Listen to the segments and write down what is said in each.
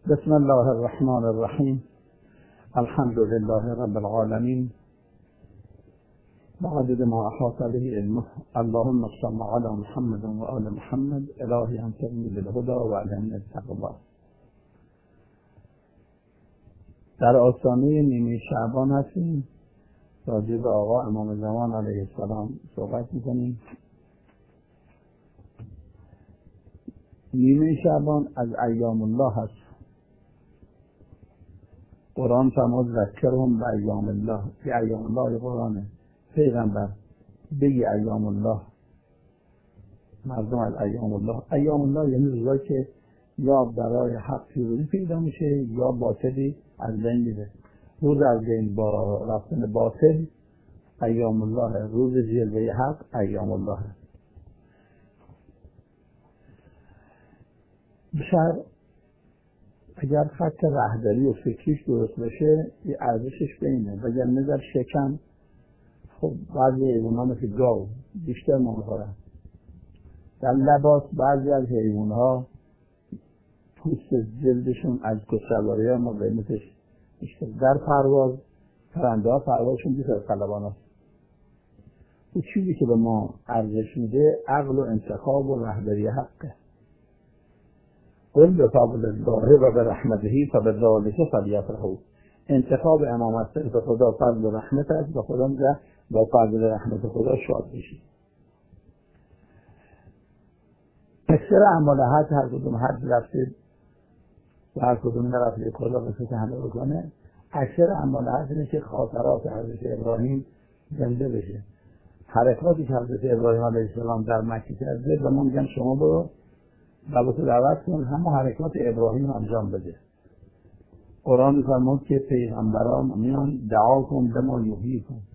بسم الله الرحمن الرحیم. الحمد لله رب العالمین. بعدد ما احاط به علمه. اللهم صل علی محمد و آل محمد. الهی انصرنی بالهدى و علمنی التقوی. در آستانه نیمه شعبان هستیم. راجع به آقا امام زمان علیه السلام صحبت میکنیم. نیمه شعبان از ایام الله هست. قرآن فرمود ذکرهم به ایام الله. به ایام الله قرآنه. پیغمبر بگی ایام الله، مردم از ایام الله. ایام الله یعنی روزایی که یا برای حق پیروزی پیدا میشه یا باطلی از بین میره. روز از بین با رفتن باطل ایام الله، روز جلوه حق ایام الله. بشر اگر خط رهبری و فکریش درست بشه یه ارزشش بینه، وگر نظر شکم. خب بعضی حیوانات مثل گاو بیشتر میخورن. در لباس بعضی از حیوانات پوست جلدشون از کسرواری ها ما قیمتش بیشتر. در پرواز پرنده ها پروازشون بیشتر از قلبان هست. اون چیزی که به ما ارزش میده عقل و انتخاب و رهبری حقه. قل بفضل الله و برحمته فبذلک فلیفرحوا. انتخاب امامت به خدا فضل و رحمت است. به خدا میگه با فضل رحمت خدا شاد بشید. اکثر اعمال حج هر کدوم حج رفتید و هر کدوم نرفتید خدا قصد همه بکنه. اکثر اعمال حج اینه که خاطرات حضرت ابراهیم زنده بشه. حرکاتی که حضرت ابراهیم علیه السلام در مکه کرده و ما میگن شما برو و تو دعوت کن همه حرکات ابراهیم انجام بده. قرآن میفرمود که پیغمبران میان دعا کن به ما یحیی کن.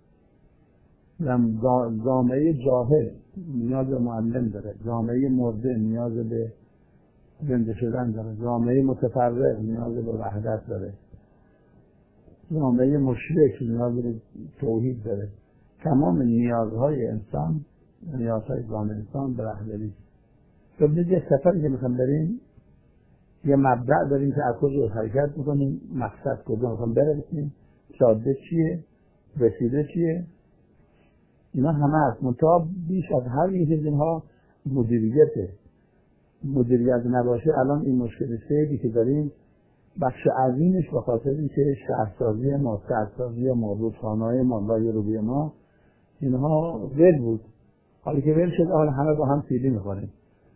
جامعه جاهل نیاز به معلم داره، جامعه مرده نیاز به زنده شدن داره، جامعه متفرق نیاز به وحدت داره، جامعه مشرک نیاز به توحید داره. تمام نیازهای انسان، نیازهای جامعه انسان به رهبری. تو یه سفری که میخوام بریم یه مبدأ داریم که از کجا حرکت میکنیم، مقصد کجا میخوام برسیم، جاده چیه، رسیده چیه، اینا همه هست. منتها بیش از هر یک از اینها مدیریته. مدیریت نباشه الان این مشکل سیدی که داریم بخش عظیمش به خاطر اینکه شهرسازی ما، سرسازی ما، رودخانه‌های ما، لایه‌روبی ما اینها ول بود. حالا که ول شد حالا همه با هم سیلی میخوریم.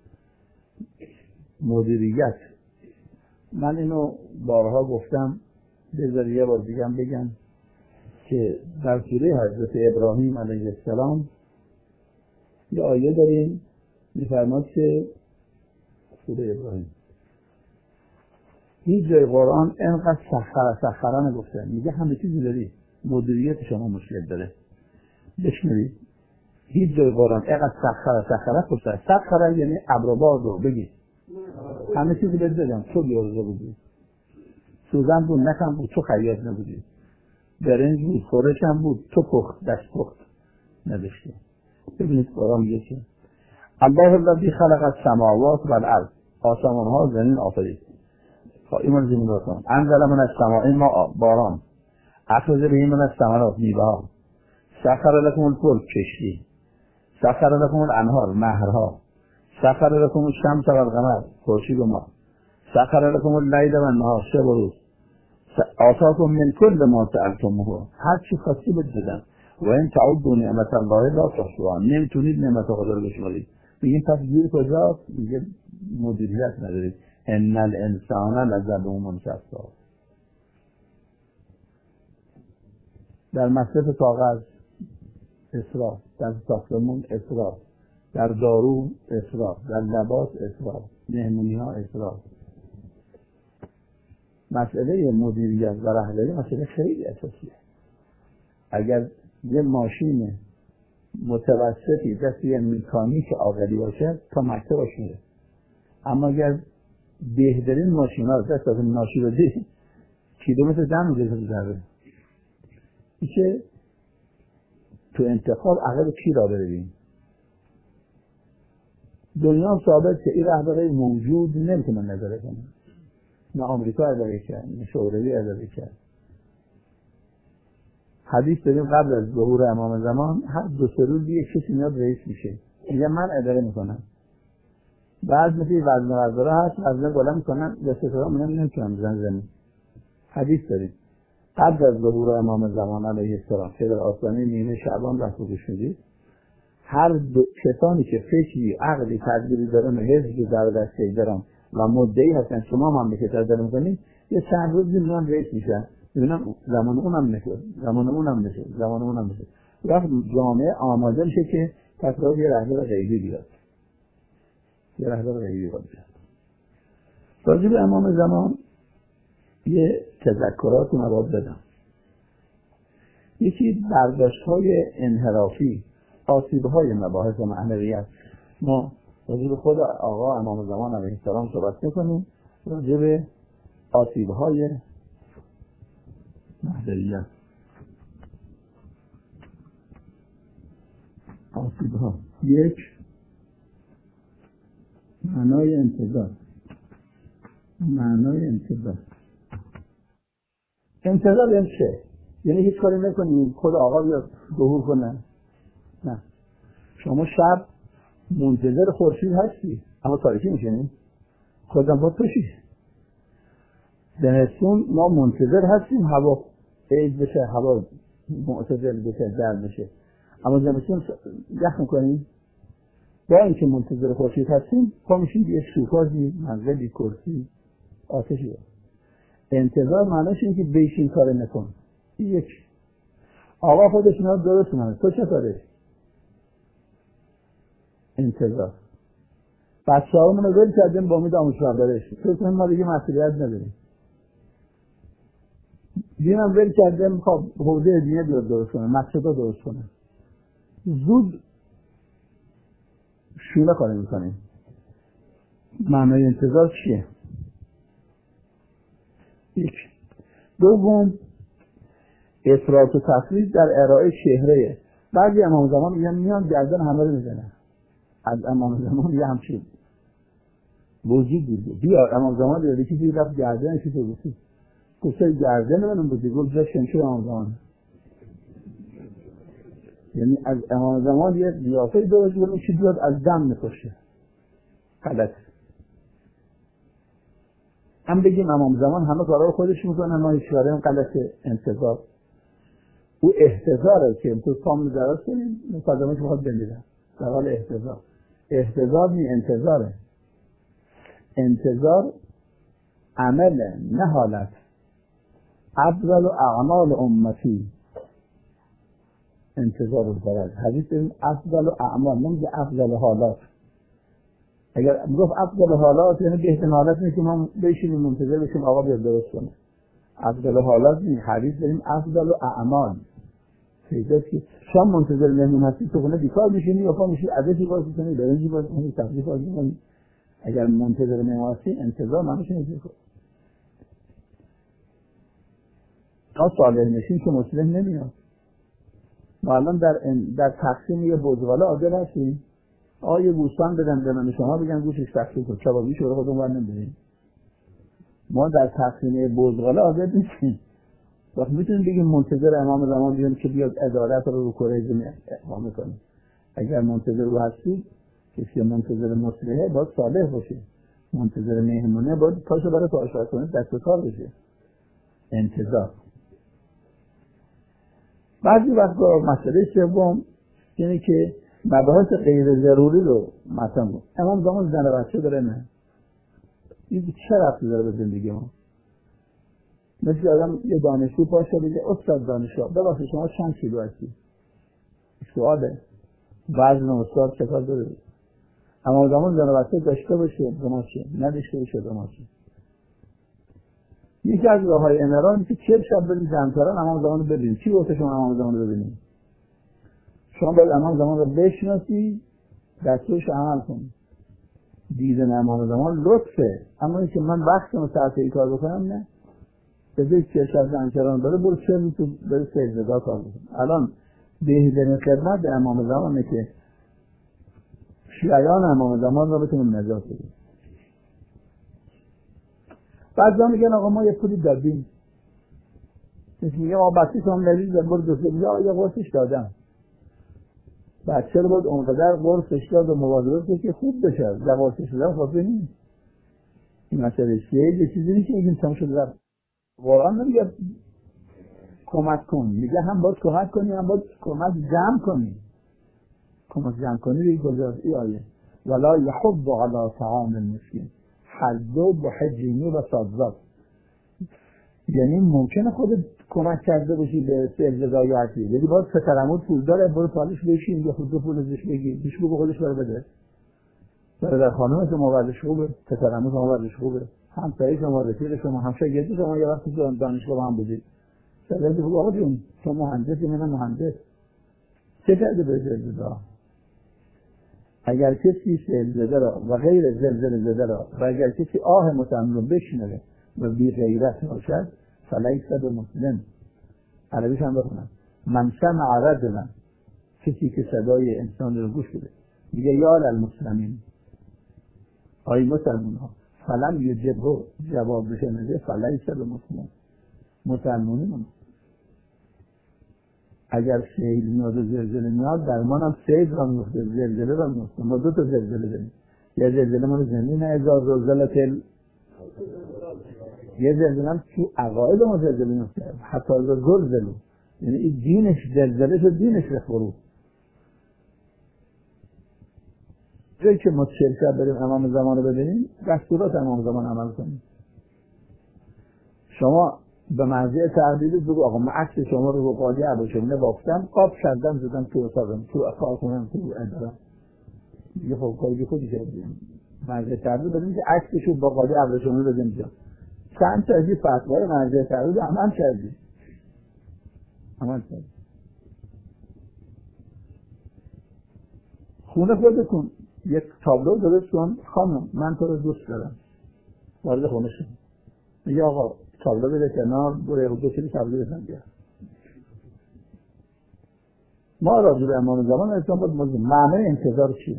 مدیریت، من اینو بارها گفتم، بذار یه بار دیگه بگم که در سوره حضرت ابراهیم علیه السلام یه آیه داریم میفرماد که سوره ابراهیم هیچ جای قرآن اینقدر سخره نگفته. میگه همه چیزی داری، مدیریت شما مشکل داره. بشنوید، هیچ جای قرآن اینقدر سخره گفته. سخره یعنی ابربار رو بگی همه چیزی بهت دادم، تو بیارزه بودی، سوزن بود نکم بود، تو خیاط نبودی، برنج بود خورش هم بود، تو پخت دست پخت نداشتی. ببینید قرآن میگه که الله الذی خلق السماوات والارض، آسمان ها زمین آفرید. ایمان زمین رو کن. انزل من السماء ماء، باران. اخرج به من الثمرات، میوه ها. سخر لكم الفلک، کشتی. سخر لكم الانهار، نهرها. سخر لكم الشمس والقمر، خورشید و ماه. سخر لكم اللیل والنهار، شب و روز. آتاکم من کل ما سألتموه، هر چی خواستی بهت دادم. و این تعدوا نعمت الله لا تحصوها، نمیتونید نعمت خدا رو بشمارید. میگین پس گیر کجاست؟ میگه مدیریت ندارید. ان الانسان لظلوم کفار. در مصرف کاغذ اسراف، در ساختمون اسراف، در دارو اسراف، در لباس اسراف، مهمونی ها اسراف. مسئله مدیریت و رهبری مسئله خیلی اساسیه. اگر یه ماشین متوسطی دست یه مکانیک عاقلی باشه تا مکتبش میره، اما اگر بهترین ماشینا رو دست از ناشی بدی کیلومتر دم میگیره ذره. میشه تو انتخاب عقب کی را برویم. دنیا ثابت که این رهبری موجود نمیتونه نظره کنه. نه آمریکا اداره کرد، نه شوروی اداره کرد. حدیث داریم قبل از ظهور امام زمان هر 2-3 روز یک کسی میاد رئیس میشه، میگه من اداره میکنم. بعد مثل وزن غذا هست، وزن بالا میکنن، دسته‌ها نمیتونن بزنن زمین. حدیث داریم قبل از ظهور امام زمان علیه السلام که در آستانه نیمه شعبان رفت و گوش میدید، هر کسانی که فکری، عقلی، تدبیری دارن و حزبی در دسته دارن و مدعی هستن شما مملکت اداره میکنید، یه چند روز میمونن رئیس میشن، میبینن زمان اونم نشد، زمان اونم نشد، زمان اونم نشد. وقت جامعه آماده میشه که تکرار یه رهبر غیبی بیاد، یه رهبر غیبی بیاد. راجع به امام زمان یه تذکرات مواد بدم. یکی برداشت‌های انحرافی، آسیب‌های مباحث معنویت. ما راجع به خود آقا امام زمان علیه السلام صحبت می‌کنیم، راجع به آسیب‌های معنویت. آسیب‌ها. یک، معنای انتظار. معنای انتظار. انتظار یعنی چه؟ یعنی هیچ کاری نکنیم خود آقا بیاد ظهور کنه؟ نه. شما شب منتظر خورشید هستی اما تاریکی میشنی؟ خودم با توشی. زمستون ما منتظر هستیم هوا عید بشه، هوا معتدل بشه، گرم بشه، اما زمستون یخ میکنیم. با اینکه منتظر خورشید هستیم پا میشیم یه سوفازی، منزلی، کرسی، آتشی. انتظار معناش اینه که بیشین کار نکن. یک، آقا خودش اینا درست کنه، تو چه کاره؟ انتظار. بچه ها منو ول کردیم با امید آموزش دارش، تو کنیم ما دیگه مسئولیت نداریم. دینم ول کردیم خب حوزه دینه بیاد درست کنه، مسجدها درست کنه. زود شونه کاری میکنیم. معنای انتظار چیه؟ یک. دوم، افراط و تفریط در ارائه چهره. بعضی امام زمان میان گردن همه رو میزنن. از امام زمان یه همچین وجود دیده. بیا امام زمان دیده کسی رفت گردن کسی تو بسید کسی گردن منم بودی گفت جا شمشیر امام زمان. یعنی از امام زمان یه قیافه درست بود که بیاد از دم میکشه. غلط. هم بگیم امام زمان همه کارا رو خودش میکنه، ما هیچ کاری غلط. انتظار او احتضاره که تو کام دراز کنیم مقدمه که میخواد بندیدن در حال احتضار. احتضار نی انتظاره. انتظار عمله نه حالت. افضل اعمال امتی انتظار رو دارد. حدیث داریم افضل اعمال، نمیگه افضل حالات. اگر گفت افضل حالات یعنی بهترین حالت نیست که ما بشینیم منتظر بشیم آقا بیاد درست کنه. افضل حالات نیست. حدیث داریم افضل اعمال. فیضاست که شام منتظر مهمون هستی تو خونه بیکار میشینی یا پا میشی عدسی باز میکنی برنجی باز میکنی تفریح باز میکنی. اگر منتظر مهمون هستی انتظار معنیش اینه که تا صالح نشین که مسلم نمیاد. ما الان در تقسیم یه بزغاله عادل هستیم. یه گوسفند بدن به من شما بگن گوشش تقسیم کن کبابی شوره خودمون ور نمیداریم. ما در تقسیم بزغاله عادل نیستیم. وقتی میتونیم بگیم منتظر امام زمان بیان که بیاد عدالت رو کره زمین اقامه کنه. اگر منتظر رو هستید کسی منتظر مصلحه باید صالح باشه. منتظر مهمونه باید پاشو برای پاشو کنه دست و کار بشه. انتظار. بعضی وقتا مسئله سوم اینه که مباحث غیر ضروری رو مثلا امام زمان زن و بچه داره نه. این چه ربطی داره به زندگی ما؟ مثل آدم یه دانشجو پاشه بگه استاد دانشگاه ببخشید شما چند کیلو هستی؟ سواله. وزن استاد چه کار داره؟ امام زمان زن و بچه داشته باشه زماشه، نداشته باشه زماشه. یکی از راه‌های امران که چه شب بریم جمع‌تران امام زمان رو ببینیم. چی گفته شما امام زمان رو ببینیم؟ شما باید امام زمان رو بشناسی، دستورش عمل کنی. دیدن امام زمان لطفه، اما اینکه من وقتم صرف این کار بکنم نه. بذارید چه شب جمع‌تران بره برو چه روز برو سجده کار بکن. الان بهترین خدمت به امام زمانه که شیعیان امام زمان رو بتونیم نجات بدیم. بعضا میگن آقا ما یه پولی دادیم، میگه آقا بچه شما مریض برو دوسته، میگه آقا یه قرصش دادم. بچه رو باید اونقدر قرصش داد و مواظبت که خوب بشه. در قرصش دادم خوبه نیست. این مسئله یه چیزی نیست که میگیم تمام شده رفت. قرآن نمیگه کمک کن، میگه هم باید کمک کنی هم باید کمک جمع کنی. کمک جمع کنی به این گذار ای آیه ولا یحض علی طعام المسکین حضو بحجینی و صدزاد. یعنی ممکنه خودت کمک کرده باشی به سلزدای یا عطی، یعنی باید فترمود پول داره برو پالش بشین یا خود دو پول ازش بگیر بیش بگو خودش برو بده. برادر خانم شما وضعش خوبه، فترمود شما وضعش خوبه، همسایه شما، رفیق شما، همشاگردی شما یه وقتی دانشگاه با هم بودید شاگردی بگو آقا جون تو مهندسی منم مهندس چه کرده به زلزله؟ اگر کسی زلزله را و غیر زلزله زده را و اگر کسی آه متهم رو بشنوه و بی غیرت باشد فلیس بمسلم. عربیش هم بخونم من سمع رجلا، کسی که صدای انسان رو گوش بده میگه یا للمسلمین آی مسلمان ها فلم یجبه جواب بشنوه فلیس بمسلم. مسلمانی من اگر سیل میاد و زلزله میاد درمان هم سیل را میفته زلزله را میفته. ما 2 تا زلزله داریم، یه زلزله مال زمین ازار زلزله یه زلزله هم تو عقاید ما زلزله میفته حتی از زلزله، یعنی این دینش زلزله شد دینش بخورو. جایی که ما شرکت بریم امام زمان رو ببینیم دستورات امام زمان عمل کنیم. شما به مرجع تحلیل بگو آقا من عکس شما رو با قاضی ابوشمینه بافتم قاب کردم زدم تو اتاقم تو کارخونم تو ادارم. یه خب کاری خودی کردیم مرجع تحلیل بدیم که عکسشو با قاضی ابوشمینه بزنیم اینجا. چند تا از این فتوای مرجع تحلیل عمل کردیم. خونه خودتون یک تابلو درست کن خانم من تو رو دوست دارم وارد خونه شد میگه آقا تابلو بده کنار برو 2 کیلو تابلو بزن بیار. ما راجع به امام زمان اسلام باید معنی انتظار چیه؟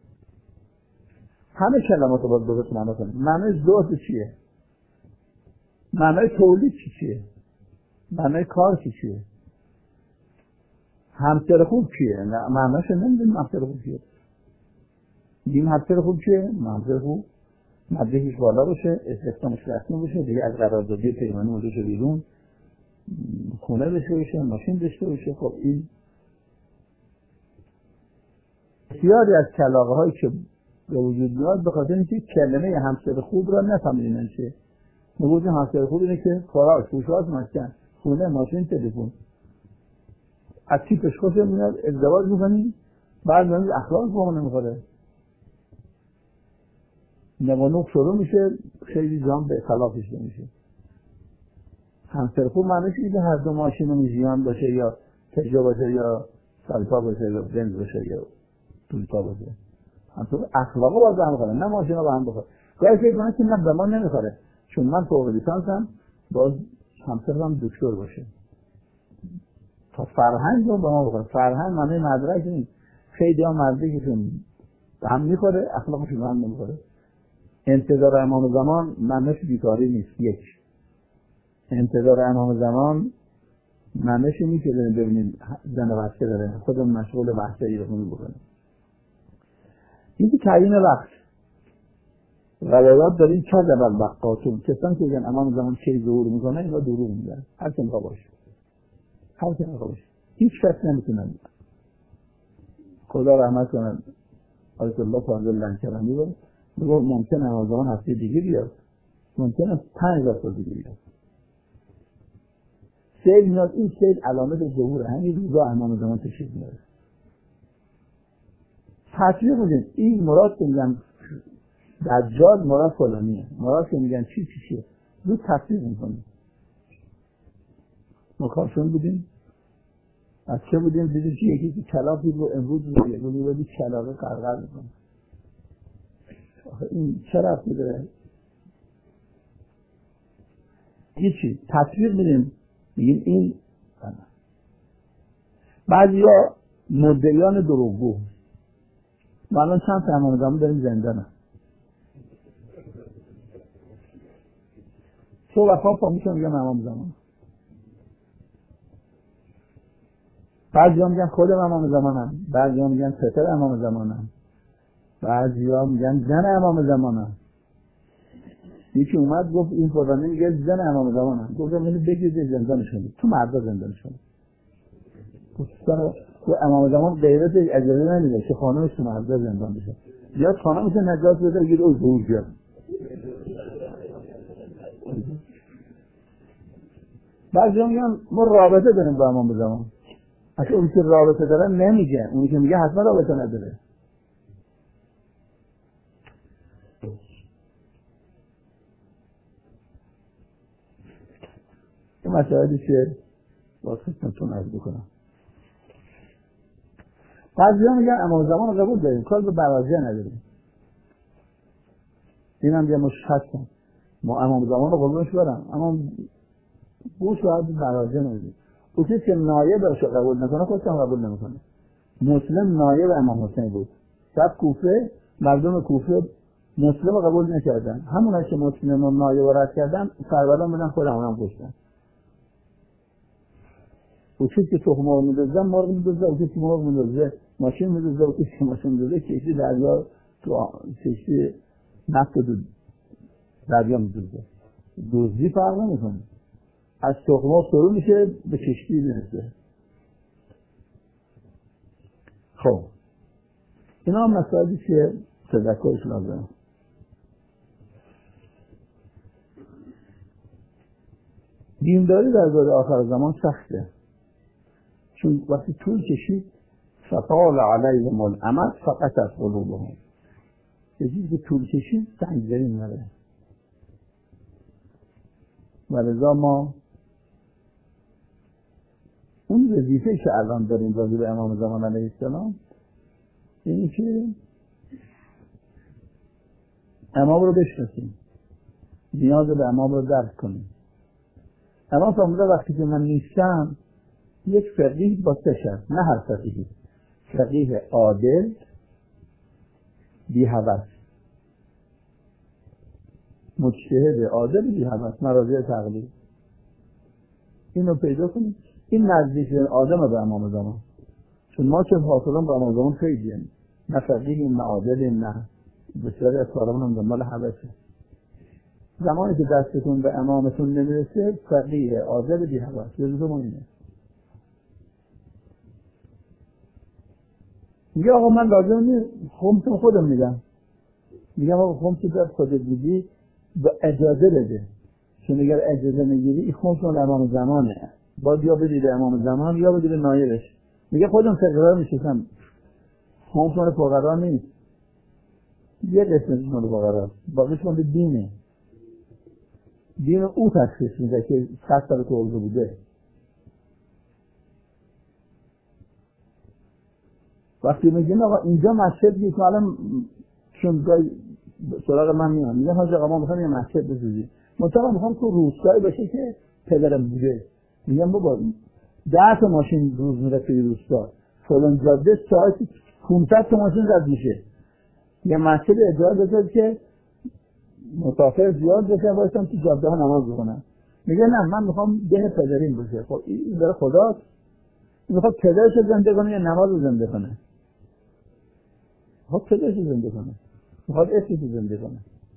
همه کلمات رو باید درست معنا کنیم. معنی زهد چیه؟ معنی تولید چیه؟ معنی کار چیه؟ همسر خوب چیه؟ معنیش نمیدونیم همسر خوب چیه. میگیم همسر خوب چیه؟ همسر خوب مدرکش بالا باشه، استخدامش رسمی باشه، دیگه از قراردادی پیمانی موضوعش بیرون، خونه داشته باشه، ماشین داشته باشه. خب این بسیاری از کلاغه هایی که به وجود میاد به خاطر اینکه کلمه همسر خوب را نفهمیدن چیه. میگویم همسر خوب اینه که خوراک، پوشاک، مسکن، خونه، ماشین، تلفن. از تیپش خوشم میاد ازدواج میکنی بعد میاد اخلاق با ما نمیخوره. نقانوق شروع میشه خیلی جان به خلافش نمیشه. همسر خوب معنیش اینه که هر دو ماشین رو میزیان باشه یا پژو باشه یا سالپا باشه یا بنز باشه یا تویوتا باشه. همسر اخلاق باید به هم بخوره نه ماشین رو به هم بخوره. گاهی فکر کنه که نه به ما نمیخوره چون من فوق لیسانسم باز همسرم دکتر باشه تا فرهنگ رو به ما بخوره. فرهنگ معنی مدرک نیست. خیلی ها مدرکشون به هم میخوره اخلاقشون به هم نمیخوره. انتظار امام زمان معنیش بیکاری نیست. یک انتظار امام زمان معنیش اینه که ببینید زن و بچه داره خودمون مشغول بحث ایرانی بکنیم. این که تعیین وقت غلبات داریم که زبال بقاتون کسان که زن امام زمان چه ظهور میکنه اینا دروغ میگن. هر که میخواه باشه هر که میخواه باشه هیچ کس نمیتونن. خدا رحمت کنن آیت الله فاضل لنکرانی رو میگه ممکنه امام زمان هفته دیگه بیاد ممکنه 5000 سال دیگه بیاد. سیل میاد این سیل علامت ظهور همین روزا امام زمان تشریف میاره. تطبیق میدین این مراد که میگن دجال مراد فلانیه مراد که میگن چیه زود تطبیق میکنیم. ما کارشون بودیم از چه بودیم دیدیم که یکی که کلاقی رو امروز رو کلاقه قرقر میکنه. این چه رفتی داره؟ هیچی تطبیق میدیم میگیم این بعضی ها مدعیان دروغگو. ما الان چند تا امام زمان داریم زندانه تو وفا پا میشم میگم امام زمان. بعضی‌ها میگن خودم امام زمانم، بعضی‌ها میگن پسر امام زمانم، بعضی‌ها میگن زن امام زمانم. یکی اومد گفت این فلانی میگه زن امام زمانم. گفتم اینو بگید زندانش کنید، تو مردا زندانش کنید. تو امام زمان غیرت اجازه نمیده که خانمش تو مردا زندان بشه. بیاد خانمش نجات بده بگید او زور بیاد. بعضی‌ها میگن ما رابطه داریم با امام زمان. اصلا اون که رابطه داره نمیگه، اونی که میگه حتما رابطه نداره. این مسائلی که با خدمتتون عرض بکنم. بعضی‌ها میگن امام زمان رو قبول داریم، کار به براضیه نداریم. این هم یه مشخصه. ما امام زمان رو قبولش دارم، اما گوش باید براضیه نداریم. اون چیزی که نایبش رو قبول نکنه خودش هم قبول نمیکنه. مسلم نایب امام حسین بود. شب کوفه مردم کوفه مسلم رو قبول نکردن. همونایی که مسلم رو نایب رد کردن کربلا بودن خود هم کشتن. اون چیزی که تخم مرغ می‌دوزه مرغ می‌دوزه، اون چیزی که مرغ می‌دوزه ماشین می‌دوزه، اون چیزی که ماشین می‌دوزه کشتی دریا تو کشتی نفت تو دریا می‌دوزه. دزدی فرق نمی‌کنه. از تخم مرغ شروع میشه به کشتی میرسه. خب اینا هم مسائلی که تذکرش لازمه. دینداری در دوره آخر زمان سخته، چون وقتی طول کشید فطال علیهم الامد فقطت قلوبهم. یه چیزی که طول کشید سنگدلی میاره. ولذا ما اون وظیفه که الان داریم راجع به امام زمان علیه السلام اینی که امام رو بشناسیم، نیاز به امام رو درک کنیم. امام فرموده وقتی که من نیستم یک فقیه با سه شرط، نه هر فقیهی، فقیه عادل بی هوس، مجتهد عادل بی هوس، مراجع تقلید. اینو پیدا کنیم. این نزدیک آدم به امام زمان، چون ما چون حاصلان به امام زمان خیلیم، نه فقیهیم نه عادلیم، نه بسیاری از کارمون هم دنبال هوسه. زمانی که دستتون به امامتون نمیرسه فقیه عادل بی هوس لزوم اینه. میگه آقا من لازم نیست خمسون خودم میگم آقا خمسون در خودت میگی با اجازه بده، چون اگر اجازه نگیری این خمسون امام زمانه، باید یا بدی به امام زمان یا بدی به نایبش. میگه خودم فقرا میشستم، خمسون فقرا نیست، یه قسمتش مال فقرا، باقیش مال دینه. دین او تشخیص میده که 100 سال تو عرضه بوده. وقتی میگن آقا اینجا مسجد نیست، الان چون گاهی سراغ من میان میگن حاج آقا ما میخوایم یه مسجد بسازیم، مثلا میخوام تو روستایی باشه که پدرم بوده. میگم بابا 10 تا ماشین روز میره توی روستا، فلان جاده ساعت 500 تا ماشین رد میشه، یه مسجد اجاره بذار که مسافر زیاد بشه باشن تو جاده ها نماز بخونن. میگه نه من میخوام ده پدرین باشه. خب این برای خداست، میخواد پدرش زنده کنه یا نماز زنده کنه؟ خب پدرش زنده کنه، میخواد اسمش زنده کنه.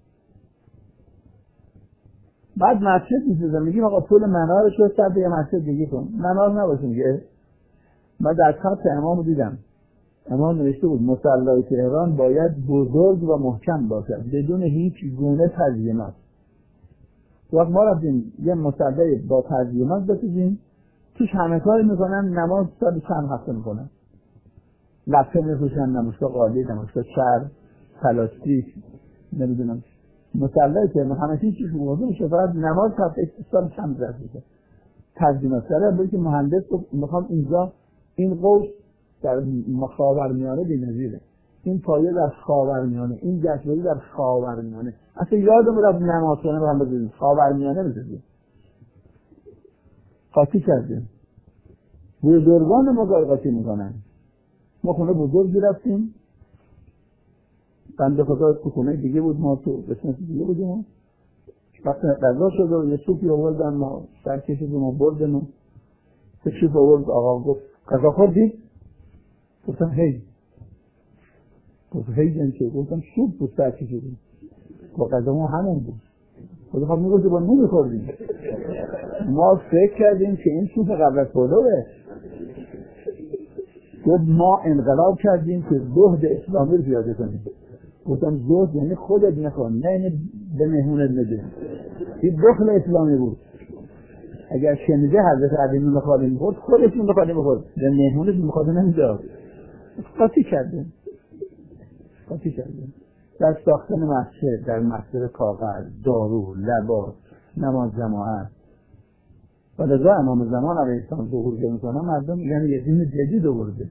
بعد مسجد میسازه، میگیم آقا پول منارش رو سر یه مسجد دیگه کن، منار نباشه. میگه من در خط امام دیدم، امام نوشته بود مصلی تهران باید بزرگ و محکم باشد بدون هیچ گونه تزیینات. وقت ما رفتیم یه مصلی با تزیینات بسازیم، توش همه کاری میکنن، نماز سال چند هفته میکنن، لفه میپوشن، نمازگاه قالی، نمازگاه چرم، پلاستیک، نمیدونم مصلی تهران همه چیز موضوع میشه، فقط نماز هفته سال چند درست میشه تزیینات داره. بود که مهندس میخوام اینجا این قوس در خاورمیانه بی‌نظیره، این پایه در خاورمیانه، این جشنواره در خاورمیانه. اصلا یادم رفت نماز کنه رو هم بزنیم خاورمیانه بزنیم. قاطی کردیم، بزرگان ما قاطی میکنن. ما خونه بزرگی رفتیم، بنده خدا تو خونه دیگه بود، ما تو قسمت دیگه بودیم، وقتی غذا شد و یه سوپی آوردن ما سر کشیدیم و بردن و تشریف آورد آقا گفت غذا خوردید؟ گفتم هی. گفت هی جن چه؟ گفتم سوپ بود سر کشیدیم با غذا ما همون بود. خدا خب میگفت با نمیخوردیم. ما فکر کردیم که این سوپ قبل از پلوه. گفت ما انقلاب کردیم که زهد اسلامی رو پیاده کنیم. گفتم زهد یعنی خودت نکن، نه یعنی به مهمونت بده. این بخل اسلامی بود. اگر شنیده حضرت علی نون خالی میخورد خودش نون خالی میخورد، به مهمونت میخورد نمیداد. قاطی کردیم. در ساختن مسجد، در مسجد کاغذ، دارو، لباس، نماز جماعت. و لذا امام زمان علیه السلام ظهور که میکنه مردم میگن یه دین جدید آورده.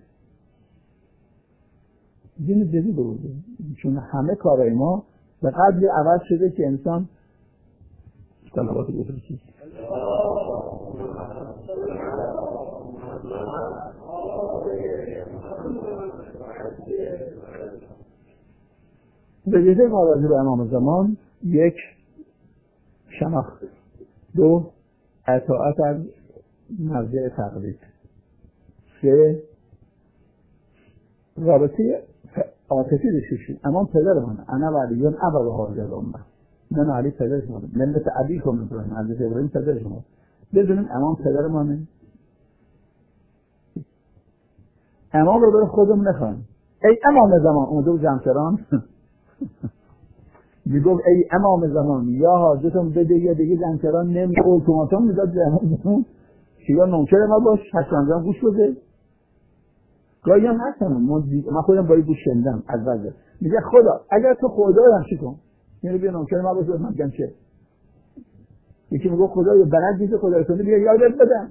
چون همه کارهای ما به قدری عوض شده که انسان صلوات بفرستید. به ویژه راجع به امام زمان، یک شناخت، دو اطاعت از مرجع تقلید، سه رابطه عاطفی داشتیم. اما پدر من انا ولیون ابا هاذی الامه، من علی پدر شما، ملت ابیکم ابراهیم، حضرت ابراهیم پدر شما. بدونیم امام پدر منه. امام رو برای خودمون نخواهیم. ای امام زمان اومده و جمشران میگفت ای امام زمان یا حاجتون بده یا دیگه جمشران نمی اتوماتون میداد به امام زمان که یا نوکر ما باش حسنزان گوش بده. گاهی هم هستم من خودم باید گوش شنیدم از وزر میگه خدا اگر تو خدا همشی کن یعنی بیا نوکر ما باش من گم چه. یکی میگه خدا یا بلد دیگه خدا کنه بیا یادت بدم.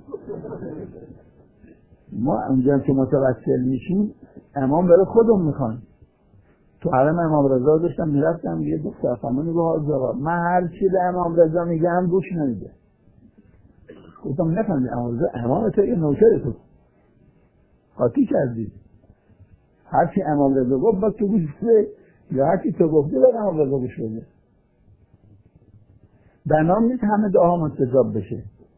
ما اونجا که متوسل میشیم امام برای خودمون میخوان. تو حرم امام رضا داشتم میرفتم یه دختر خانمی گفت من هر چی به امام رضا میگم گوش نمیده. گفتم نفهمی امام رضا امام تو یه نوکر تو قاطی کردی. هر چی امام رضا گفت بس تو گوش بده یا هر چی تو گفتی به امام رضا گوش بده. بنام نیست همه دعاها مستجاب بشه.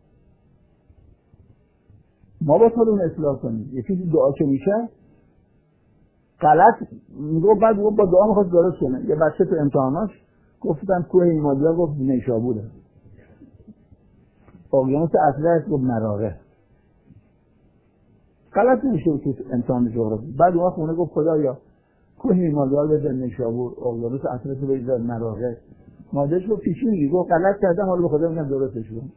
ما با خودمون اصلاح کنیم. یکی دعا که میشه غلط میگه بعد با دعا میخواست درست کنه. یه بچه تو امتحاناش گفتم کوه ایمادیا گفت نیشابوره. اقیانوس اطلس گفت مراغه. غلط نمیشه که امتحان جغرافی. بعد اون خونه گفت خدایا کوه ایمادیا رو بده نیشابور، اقیانوس اطلس رو بده مراغه. مادرش گفت پیشی میگه گفت غلط کردم حالا به خدا میگم درستش کن.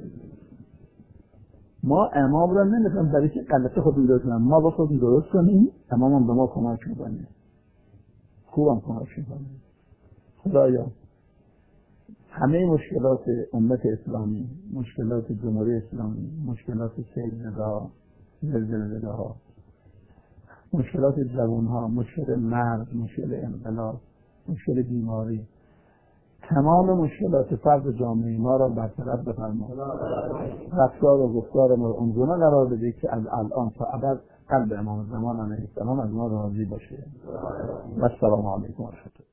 ما امام را نمیخوایم برای که غلط خودمون درست کنیم. ما با خودمون درست کنیم امام هم به ما کمک میکنه. خوبم کمک میکنه. خدایا همه مشکلات امت اسلامی، مشکلات جمهوری اسلامی، مشکلات سیل‌ها، زلزله‌ها، مشکلات جوانها، مشکل مرد، مشکل انقلاب، مشکل بیماری، تمام مشکلات فرد جامعه ما را برطرف بفرما. رفتار و گفتار ما اونگونه قرار بده که از الان تا ابد قلب امام زمان علیه السلام از ما راضی باشه. و السلام علیکم و رحمت الله.